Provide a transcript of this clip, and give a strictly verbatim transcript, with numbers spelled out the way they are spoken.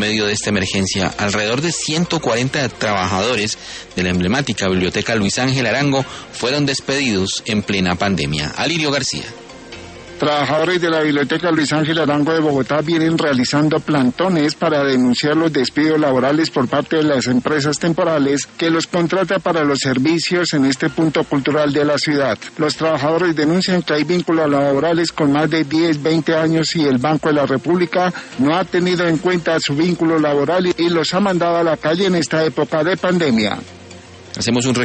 medio de esta emergencia, alrededor de ciento cuarenta trabajadores de la emblemática Biblioteca Luis Ángel Arango fueron despedidos en plena pandemia. Alirio García. Trabajadores de la Biblioteca Luis Ángel Arango de Bogotá vienen realizando plantones para denunciar los despidos laborales por parte de las empresas temporales que los contrata para los servicios en este punto cultural de la ciudad. Los trabajadores denuncian que hay vínculos laborales con más de diez, veinte años y el Banco de la República no ha tenido en cuenta su vínculo laboral y los ha mandado a la calle en esta época de pandemia. Hacemos un